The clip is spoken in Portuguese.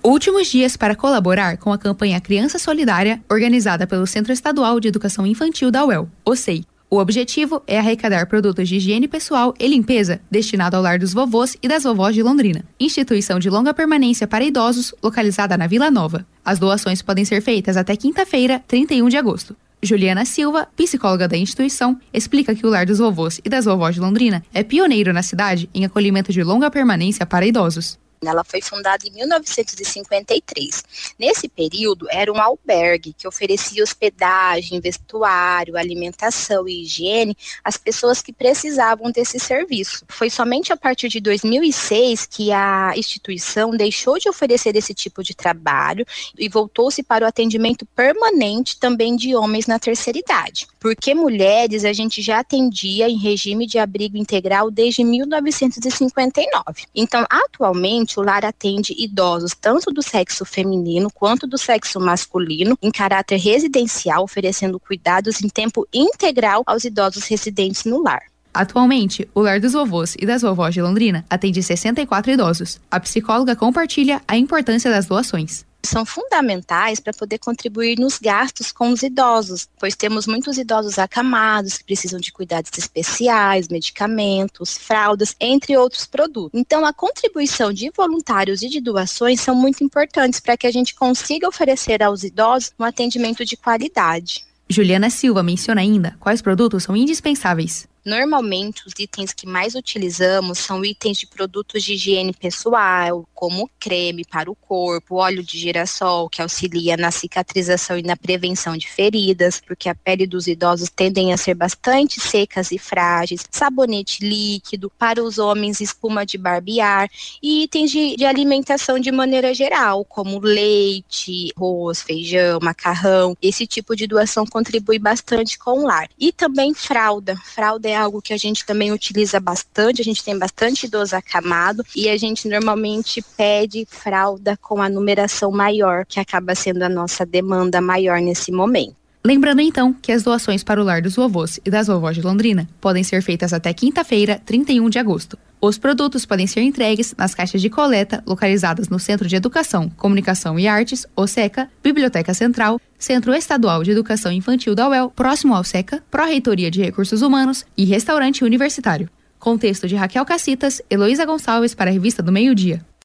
Últimos dias para colaborar com a campanha Criança Solidária, organizada pelo Centro Estadual de Educação Infantil da UEL, o CEI. O objetivo é arrecadar produtos de higiene pessoal e limpeza destinado ao Lar dos Vovôs e das Vovós de Londrina, instituição de longa permanência para idosos localizada na Vila Nova. As doações podem ser feitas até quinta-feira, 31 de agosto. Juliana Silva, psicóloga da instituição, explica que o Lar dos Vovôs e das Vovós de Londrina é pioneiro na cidade em acolhimento de longa permanência para idosos. Ela foi fundada em 1953. Nesse período, era um albergue que oferecia hospedagem, vestuário, alimentação e higiene às pessoas que precisavam desse serviço. Foi somente a partir de 2006 que a instituição deixou de oferecer esse tipo de trabalho e voltou-se para o atendimento permanente também de homens na terceira idade. Porque mulheres a gente já atendia em regime de abrigo integral desde 1959. Então, atualmente, o lar atende idosos tanto do sexo feminino quanto do sexo masculino em caráter residencial, oferecendo cuidados em tempo integral aos idosos residentes no lar. Atualmente, o Lar dos Vovôs e das Vovós de Londrina atende 64 idosos. A psicóloga compartilha a importância das doações. São fundamentais para poder contribuir nos gastos com os idosos, pois temos muitos idosos acamados que precisam de cuidados especiais, medicamentos, fraldas, entre outros produtos. Então, a contribuição de voluntários e de doações são muito importantes para que a gente consiga oferecer aos idosos um atendimento de qualidade. Juliana Silva menciona ainda quais produtos são indispensáveis. Normalmente, os itens que mais utilizamos são itens de produtos de higiene pessoal, como creme para o corpo, óleo de girassol, que auxilia na cicatrização e na prevenção de feridas, porque a pele dos idosos tendem a ser bastante secas e frágeis, sabonete líquido, para os homens, espuma de barbear, e itens de alimentação de maneira geral, como leite, arroz, feijão, macarrão. Esse tipo de doação contribui bastante com o lar. E também fralda. Fralda é algo que a gente também utiliza bastante, a gente tem bastante idoso acamado e a gente normalmente pede fralda com a numeração maior, que acaba sendo a nossa demanda maior nesse momento. Lembrando então que as doações para o Lar dos Vovôs e das Vovós de Londrina podem ser feitas até quinta-feira, 31 de agosto. Os produtos podem ser entregues nas caixas de coleta localizadas no Centro de Educação, Comunicação e Artes, o SECA, Biblioteca Central, Centro Estadual de Educação Infantil da UEL, próximo ao SECA, Pró-Reitoria de Recursos Humanos e Restaurante Universitário. Com texto de Raquel Cacitas, Heloísa Gonçalves para a Revista do Meio Dia.